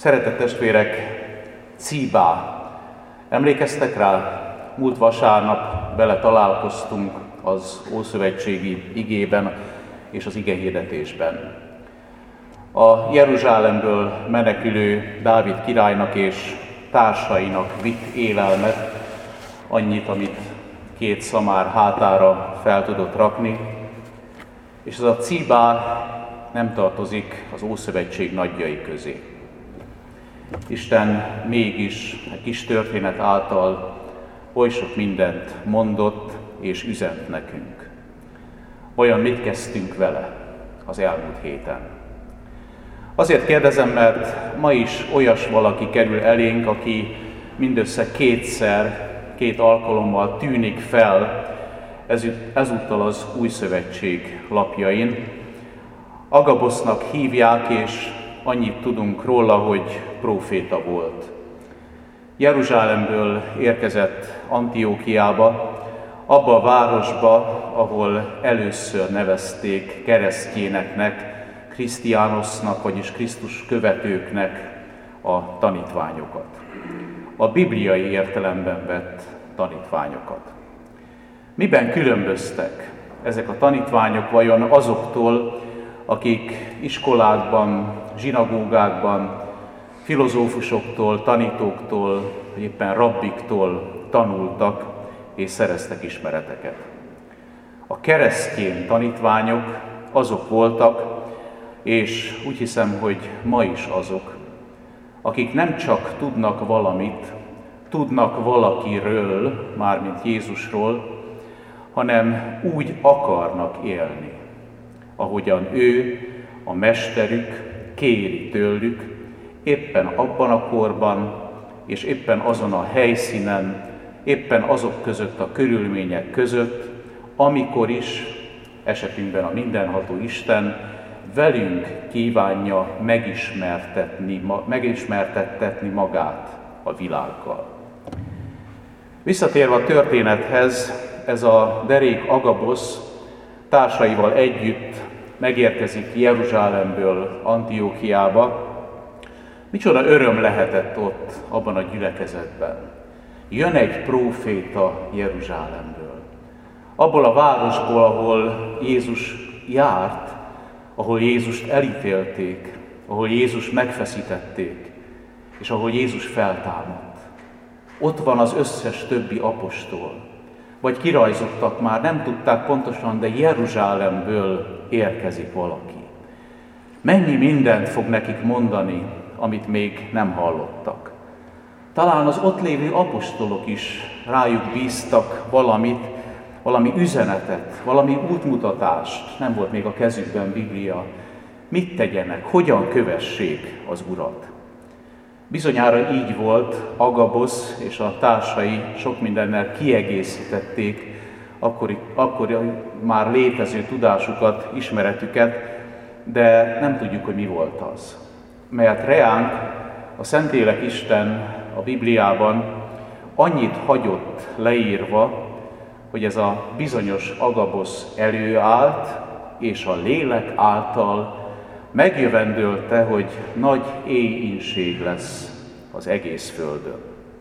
Szeretett testvérek, Cíbá. Emlékeztek rá? Múlt vasárnap bele találkoztunk az ószövetségi igében és az igehirdetésben. A Jeruzsálemből menekülő Dávid királynak és társainak vitt élelmet, annyit, amit 2 szamár hátára fel tudott rakni, és ez a Cíbá nem tartozik az Ószövetség nagyjai közé. Isten mégis a kis történet által oly sok mindent mondott és üzent nekünk. Vajon mit kezdtünk vele az elmúlt héten? Azért kérdezem, mert ma is olyas valaki kerül elénk, aki mindössze 2 alkalommal tűnik fel ezúttal az Új Szövetség lapjain. Agabosznak hívják, és annyit tudunk róla, hogy próféta volt. Jeruzsálemből érkezett Antiókiába, abba a városba, ahol először nevezték keresztjéneknek, Krisztiánosznak, vagyis Krisztus követőknek a tanítványokat. A bibliai értelemben vett tanítványokat. Miben különböztek ezek a tanítványok vajon azoktól, akik iskolákban, zsinagógákban, filozófusoktól, tanítóktól, vagy éppen rabbiktól tanultak és szereztek ismereteket? A keresztény tanítványok azok voltak, és úgy hiszem, hogy ma is azok, akik nem csak tudnak valamit, tudnak valakiről, mármint Jézusról, hanem úgy akarnak élni, ahogyan ő, a mesterük kéri tőlük, éppen abban a korban, és éppen azon a helyszínen, éppen azok között a körülmények között, amikor is, esetünkben a mindenható Isten velünk kívánja megismertettetni magát a világgal. Visszatérve a történethez, ez a derék Agabosz társaival együtt megérkezik Jeruzsálemből Antiókiába. Micsoda öröm lehetett ott abban a gyülekezetben. Jön egy próféta Jeruzsálemből. Abból a városból, ahol Jézus járt, ahol Jézust elítélték, ahol Jézust megfeszítették, és ahol Jézus feltámadt. Ott van az összes többi apostol, vagy kirajzottak már, nem tudták pontosan, de Jeruzsálemből érkezik valaki. Mennyi mindent fog nekik mondani, amit még nem hallottak. Talán az ott lévő apostolok is rájuk bíztak valamit, valami üzenetet, valami útmutatást, nem volt még a kezükben Biblia, mit tegyenek, hogyan kövessék az Urat. Bizonyára így volt, Agabosz és a társai sok mindennel kiegészítették akkor már létező tudásukat, ismeretüket, de nem tudjuk, hogy mi volt az. Mert reánk a Szentlélek Isten a Bibliában annyit hagyott leírva, hogy ez a bizonyos Agabosz előállt, és a lélek által megjövendölte, hogy nagy éhínség lesz az egész földön.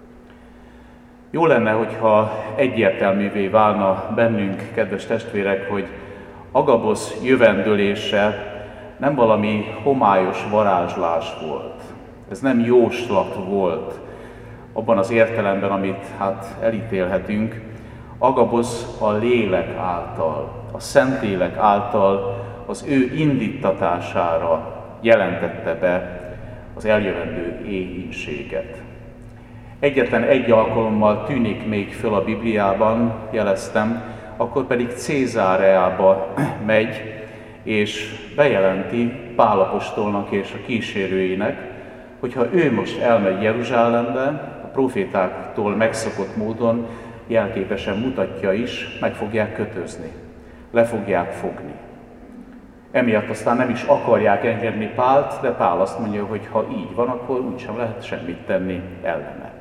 Jó lenne, hogyha egyértelművé válna bennünk, kedves testvérek, hogy Agabosz jövendölése nem valami homályos varázslás volt. Ez nem jóslat volt abban az értelemben, amit elítélhetünk. Agabosz a lélek által, a Szentlélek által az ő indíttatására jelentette be az eljövendő éhínséget. Egyetlen egy alkalommal tűnik még föl a Bibliában, jeleztem, akkor pedig Cézáreába megy, és bejelenti Pál apostolnak és a kísérőinek, hogyha ő most elmegy Jeruzsálembe, a profétáktól megszokott módon jelképesen mutatja is, meg fogják kötözni, le fogják fogni. Emiatt aztán nem is akarják engedni Pált, de Pál azt mondja, hogy ha így van, akkor úgysem lehet semmit tenni ellene.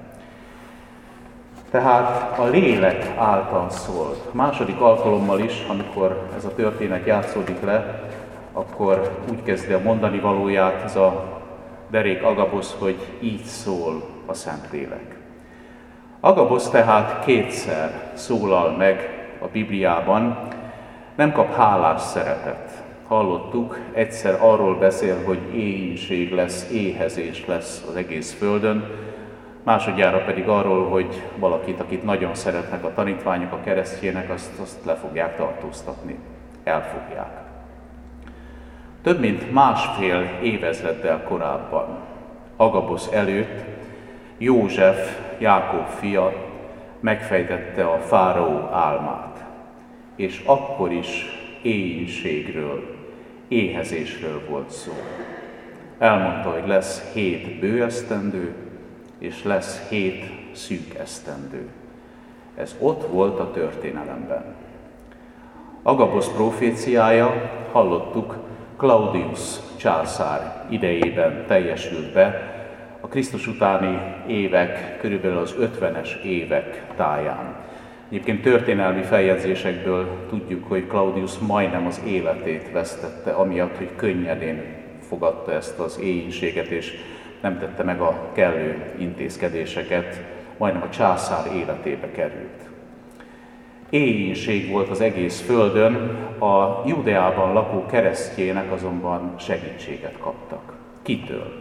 Tehát a lélek által szólt. A második alkalommal is, amikor ez a történet játszódik le, akkor úgy kezdi a mondani valóját ez a derék Agabosz, hogy így szól a Szentlélek. Agabosz tehát kétszer szólal meg a Bibliában, nem kap hálás szerepet. Hallottuk, egyszer arról beszél, hogy éhínség lesz, éhezés lesz az egész földön, másodjára pedig arról, hogy valakit, akit nagyon szeretnek a tanítványok, a keresztjének, azt le fogják tartóztatni, elfogják. Több mint másfél évezreddel korábban, Agabosz előtt József, Jákob fia megfejtette a fáraó álmát, és akkor is éhínségről, éhezésről volt szó. Elmondta, hogy lesz 7 bő esztendő, és lesz 7 szűk esztendő. Ez ott volt a történelemben. Agabosz proféciája, hallottuk, Claudius császár idejében teljesült be, a Krisztus utáni évek, körülbelül az 50-es évek táján. Egyébként történelmi feljegyzésekből tudjuk, hogy Claudius majdnem az életét vesztette, amiatt, hogy könnyedén fogadta ezt az éhínséget, és nem tette meg a kellő intézkedéseket, majdnem a császár életébe került. Éhínség volt az egész földön, a Judeában lakó keresztjének azonban segítséget kaptak. Kitől?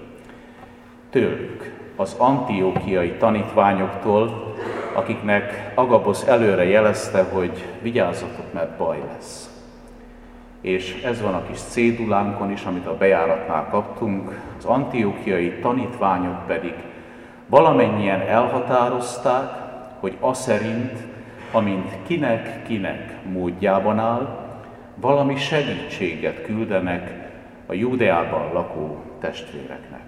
Tőlük, az antiókiai tanítványoktól, akiknek Agabosz előre jelezte, hogy vigyázzatok, mert baj lesz. És ez van a kis cédulánkon is, amit a bejáratnál kaptunk, az antiókiai tanítványok pedig valamennyien elhatározták, hogy aszerint, amint kinek módjában áll, valami segítséget küldenek a Judeában lakó testvéreknek.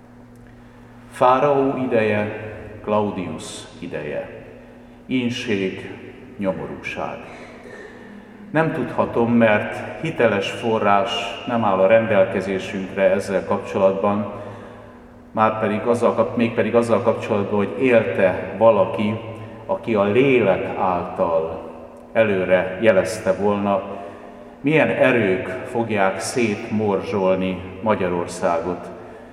Fáraó ideje, Claudius ideje, ínség, nyomorúság. Nem tudhatom, mert hiteles forrás nem áll a rendelkezésünkre ezzel kapcsolatban, mégpedig azzal kapcsolatban, hogy élte valaki, aki a lélek által előre jelezte volna, milyen erők fogják szétmorzsolni Magyarországot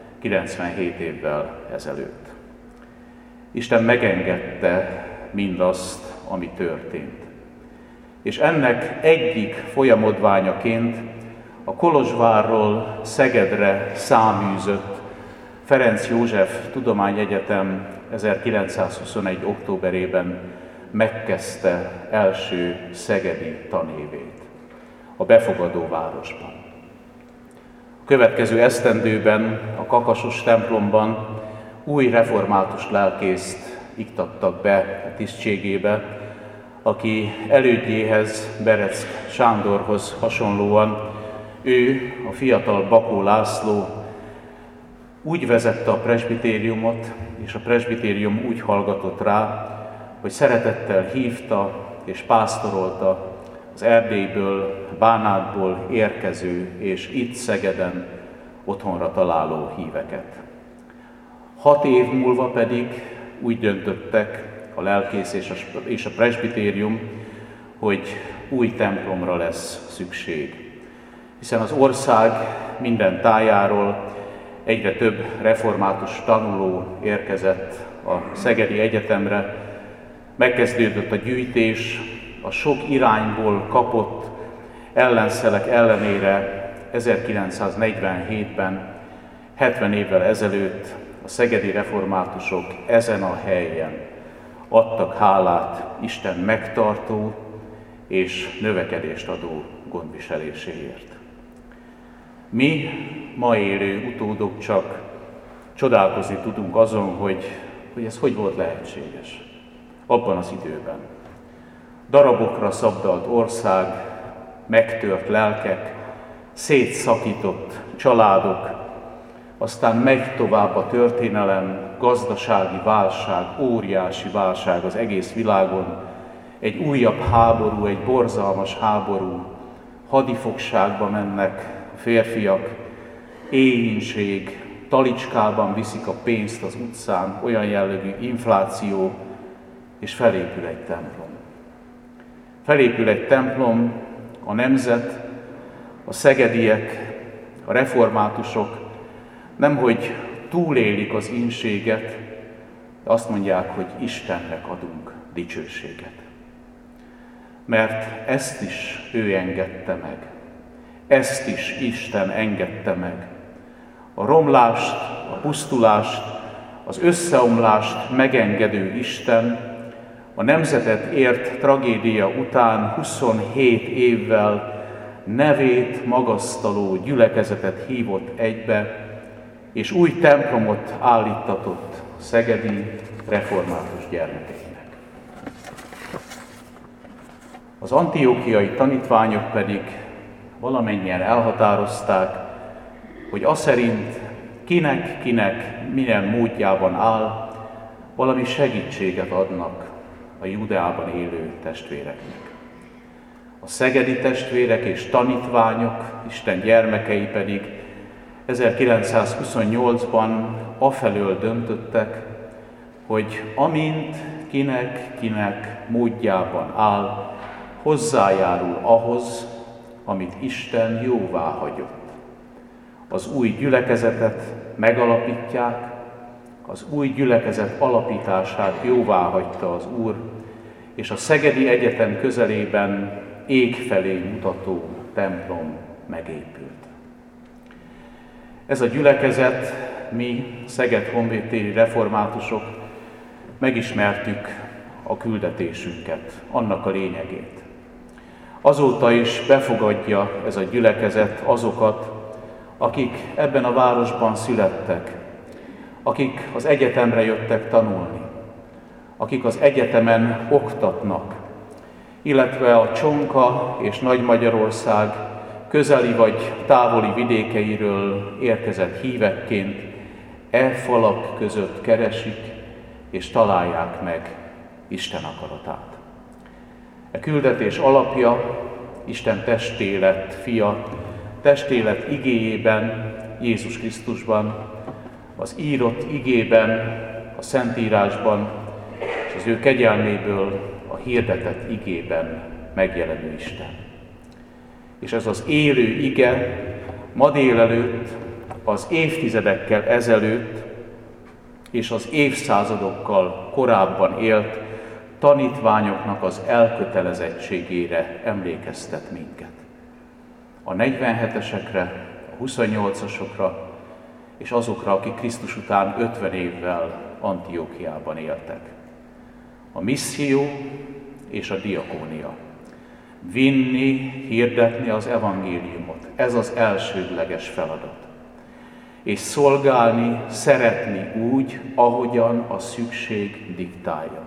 97 évvel ezelőtt. Isten megengedte mindazt, ami történt. És ennek egyik folyamodványaként a Kolozsvárról Szegedre száműzött Ferenc József Tudományegyetem 1921. októberében megkezdte első szegedi tanévét a befogadó városban. A következő esztendőben a Kakasos templomban új református lelkészt iktattak be a tisztségébe, aki elődjéhez, Berec Sándorhoz hasonlóan, ő, a fiatal Bakó László úgy vezette a presbitériumot, és a presbitérium úgy hallgatott rá, hogy szeretettel hívta és pásztorolta az Erdélyből, Bánátból érkező és itt Szegeden otthonra találó híveket. 6 év múlva pedig úgy döntöttek a lelkész és a presbitérium, hogy új templomra lesz szükség. Hiszen az ország minden tájáról egyre több református tanuló érkezett a Szegedi Egyetemre, megkezdődött a gyűjtés, a sok irányból kapott ellenszelek ellenére 1947-ben, 70 évvel ezelőtt a szegedi reformátusok ezen a helyen adtak hálát Isten megtartó és növekedést adó gondviseléséért. Mi, ma élő utódok csak csodálkozni tudunk azon, hogy ez hogy volt lehetséges abban az időben. Darabokra szabdalt ország, megtört lelkek, szétszakított családok, aztán megy tovább a történelem, gazdasági válság, óriási válság az egész világon, egy újabb háború, egy borzalmas háború, hadifogságba mennek a férfiak, éhínség, talicskában viszik a pénzt az utcán, olyan jellegű infláció, és felépül egy templom. Felépül egy templom, a nemzet, a szegediek, a reformátusok nemhogy túlélik az ínséget, de azt mondják, hogy Istennek adunk dicsőséget. Mert ezt is ő engedte meg. Ezt is Isten engedte meg. A romlást, a pusztulást, az összeomlást megengedő Isten a nemzetet ért tragédia után 27 évvel nevét magasztaló gyülekezetet hívott egybe, és új templomot állíttatott szegedi református gyermekeinek. Az antiókiai tanítványok pedig valamennyien elhatározták, hogy aszerint kinek milyen módjában áll, valami segítséget adnak a Judeában élő testvéreknek. A szegedi testvérek és tanítványok, Isten gyermekei pedig 1928-ban afelől döntöttek, hogy amint kinek módjában áll, hozzájárul ahhoz, amit Isten jóvá hagyott. Az új gyülekezetet megalapítják, az új gyülekezet alapítását jóvá hagyta az Úr, és a Szegedi Egyetem közelében ég felé mutató templom megépült. Ez a gyülekezet, mi Szeged honvédtéri reformátusok megismertük a küldetésünket, annak a lényegét. Azóta is befogadja ez a gyülekezet azokat, akik ebben a városban születtek, akik az egyetemre jöttek tanulni, akik az egyetemen oktatnak, illetve a Csonka és Nagy-Magyarország közeli vagy távoli vidékeiről érkezett hívekként falak között keresik és találják meg Isten akaratát. E küldetés alapja Isten testé lett fia, testé lett igéjében, Jézus Krisztusban, az írott igében, a Szentírásban, és az ő kegyelméből a hirdetett igében megjelenő Isten. És ez az élő ige ma délelőtt, az évtizedekkel ezelőtt és az évszázadokkal korábban élt tanítványoknak az elkötelezettségére emlékeztet minket. A 47-esekre, a 28-asokra és azokra, akik Krisztus után 50 évvel Antiókiában éltek. A misszió és a diakónia. Vinni, hirdetni az evangéliumot. Ez az elsődleges feladat. És szolgálni, szeretni úgy, ahogyan a szükség diktálja.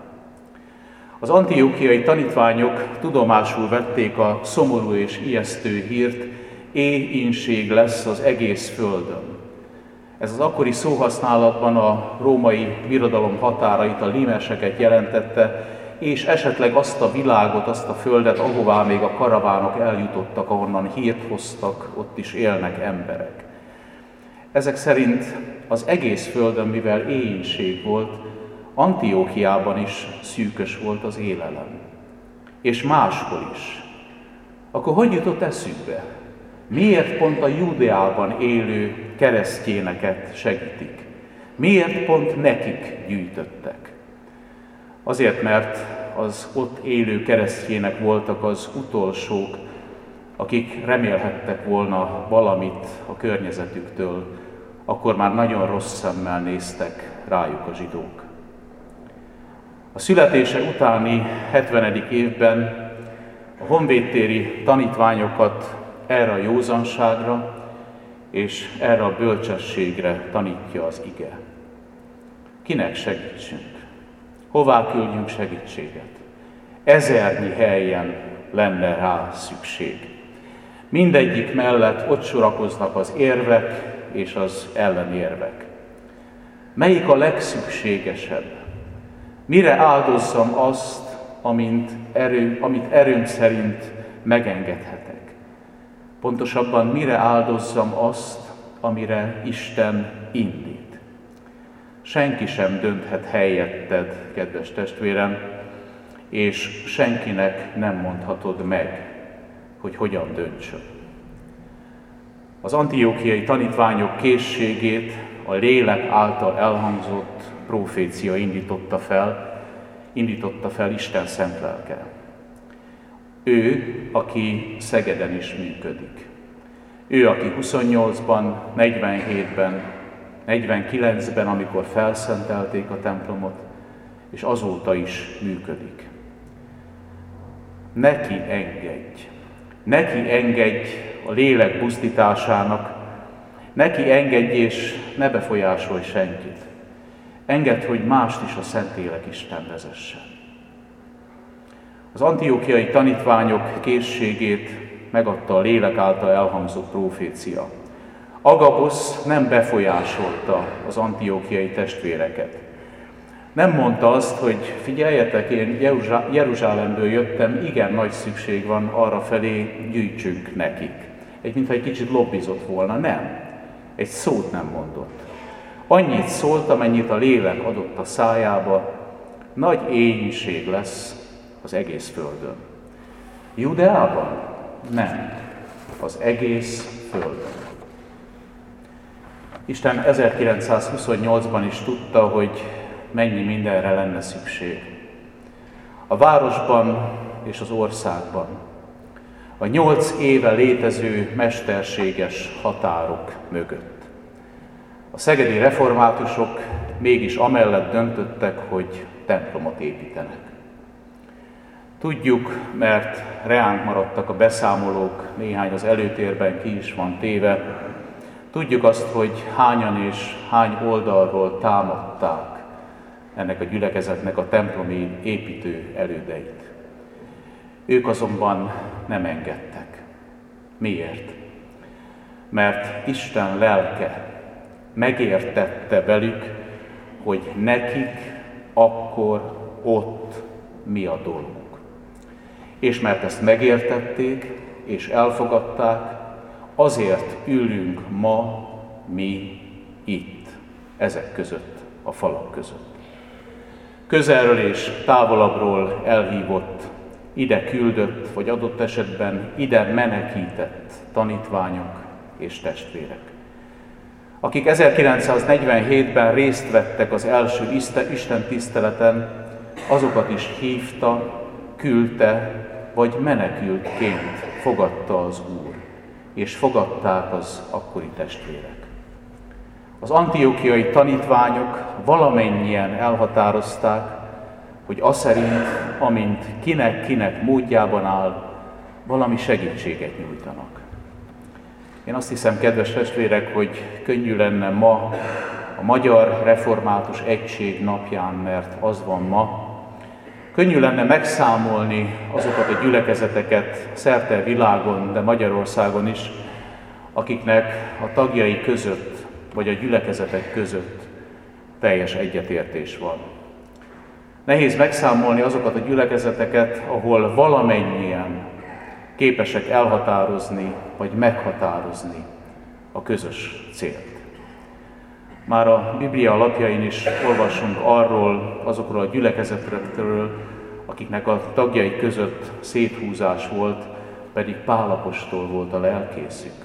Az antiókiai tanítványok tudomásul vették a szomorú és ijesztő hírt, éhínség lesz az egész földön. Ez az akkori szóhasználatban a római birodalom határait, a limeseket jelentette, és esetleg azt a világot, azt a földet, ahová még a karavánok eljutottak, ahonnan hírt hoztak, ott is élnek emberek. Ezek szerint az egész földön, mivel éhínség volt, Antiókiában is szűkös volt az élelem. És máshol is. Akkor hogy jutott eszükbe? Miért pont a Judeában élő keresztjéneket segítik? Miért pont nekik gyűjtöttek? Azért, mert az ott élő keresztjének voltak az utolsók, akik remélhettek volna valamit a környezetüktől, akkor már nagyon rossz szemmel néztek rájuk a zsidók. A születése utáni 70. évben a honvédtéri tanítványokat erre a józanságra és erre a bölcsességre tanítja az ige. Kinek segítsünk? Hová küldjünk segítséget? Ezernyi helyen lenne rá szükség. Mindegyik mellett ott sorakoznak az érvek és az ellenérvek. Melyik a legszükségesebb? Mire áldozzam azt, amit erőm szerint megengedhetek? Pontosabban mire áldozzam azt, amire Isten indít? Senki sem dönthet helyetted, kedves testvérem, és senkinek nem mondhatod meg, hogy hogyan döntsön. Az antiókiai tanítványok készségét a lélek által elhangzott profécia indította fel Isten szent lelke. Ő, aki Szegeden is működik. Ő, aki 28-ban, 47-ben, 49-ben, amikor felszentelték a templomot, és azóta is működik. Neki engedj a lélek buzdításának, neki engedj és ne befolyásolj senkit. Engedd, hogy mást is a Szentlélek Isten vezessen. Az antiókiai tanítványok készségét megadta a lélek által elhangzott profécia. Agabosz nem befolyásolta az antiókiai testvéreket. Nem mondta azt, hogy figyeljetek, én Jeruzsálemből jöttem, igen nagy szükség van arra felé, gyűjtsünk nekik. Mintha egy kicsit lobbizott volna, nem. Egy szót nem mondott. Annyit szólt, amennyit a lélek adott a szájába, nagy éhínség lesz az egész földön. Judeában? Nem. Az egész földön. Isten 1928-ban is tudta, hogy mennyi mindenre lenne szükség. A városban és az országban. A 8 éve létező mesterséges határok mögött. A szegedi reformátusok mégis amellett döntöttek, hogy templomot építenek. Tudjuk, mert reánk maradtak a beszámolók, néhány az előtérben ki is van téve, tudjuk azt, hogy hányan és hány oldalról támadták ennek a gyülekezetnek a templomi építő elődeit. Ők azonban nem engedtek. Miért? Mert Isten lelke megértette velük, hogy nekik akkor ott mi a dolguk. És mert ezt megértették és elfogadták, azért ülünk ma mi itt, ezek között, a falak között. Közelről és távolabbról elhívott, ide küldött, vagy adott esetben ide menekített tanítványok és testvérek, akik 1947-ben részt vettek az első Isten tiszteleten, azokat is hívta, küldte, vagy menekültként fogadta az Úr, és fogadták az akkori testvérek. Az antiókiai tanítványok valamennyien elhatározták, hogy aszerint, amint kinek módjában áll, valami segítséget nyújtanak. Én azt hiszem, kedves testvérek, hogy könnyű lenne ma a Magyar Református Egység napján, mert az van ma, könnyű lenne megszámolni azokat a gyülekezeteket szerte világon, de Magyarországon is, akiknek a tagjai között, vagy a gyülekezetek között teljes egyetértés van. Nehéz megszámolni azokat a gyülekezeteket, ahol valamennyien képesek elhatározni, vagy meghatározni a közös célt. Már a Biblia lapjain is olvasunk azokról a gyülekezetekről, akiknek a tagjai között széthúzás volt, pedig Pál apostol volt a lelkészük.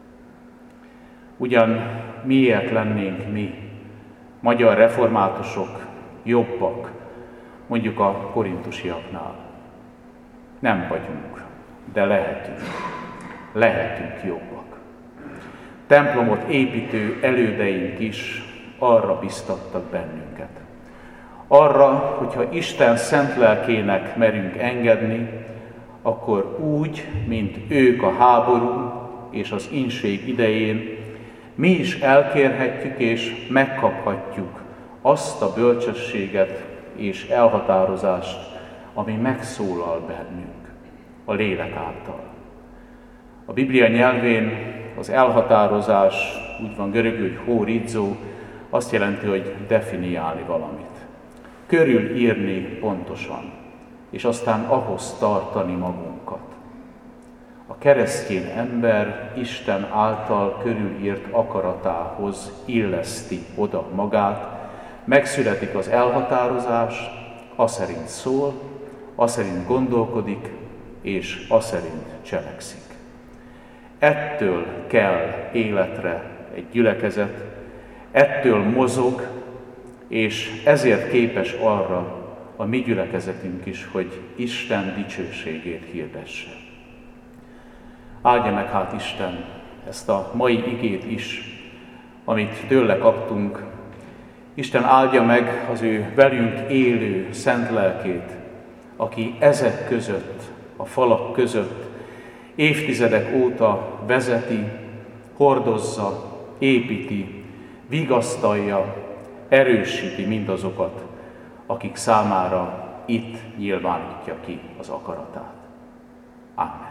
Ugyan miért lennénk mi, magyar reformátusok jobbak, mondjuk a korintusiaknál? Nem vagyunk, de lehetünk jobbak. Templomot építő elődeink is arra biztattak bennünket. Arra, hogyha Isten szent lelkének merünk engedni, akkor úgy, mint ők a háború és az ínség idején, mi is elkérhetjük és megkaphatjuk azt a bölcsességet és elhatározást, ami megszólal bennünk a lélek által. A Biblia nyelvén az elhatározás, úgy van görögül, hogy horizo, azt jelenti, hogy definiálni valamit. Körülírni pontosan, és aztán ahhoz tartani magunkat. A keresztény ember Isten által körülírt akaratához illeszti oda magát, megszületik az elhatározás, aszerint szól, aszerint gondolkodik, és aszerint cselekszik. Ettől kell életre egy gyülekezet, ettől mozog, és ezért képes arra a mi gyülekezetünk is, hogy Isten dicsőségét hirdesse. Áldja meg hát Isten ezt a mai igét is, amit tőle kaptunk. Isten áldja meg az ő velünk élő szent lelkét, aki ezek között, a falak között évtizedek óta vezeti, hordozza, építi, vigasztalja, erősíti mindazokat, akik számára itt nyilvánítja ki az akaratát. Amen.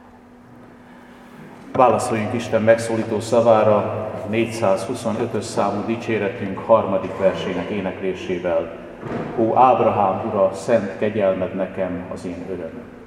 Válaszoljunk Isten megszólító szavára 425-ös számú dicséretünk 3. versének éneklésével. Ó Ábrahám ura, szent kegyelmed nekem az én örömöm!